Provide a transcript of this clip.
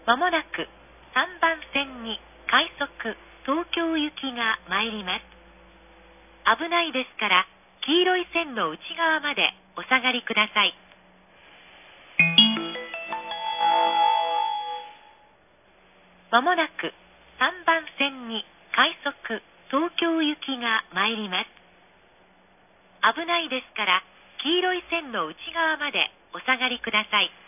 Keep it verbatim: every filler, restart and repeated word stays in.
まもなくさんばん線に快速東京行きが参ります。危ないですから黄色い線の内側までお下がりください。まもなくさんばん線に快速東京行きが参ります。危ないですから黄色い線の内側までお下がりください。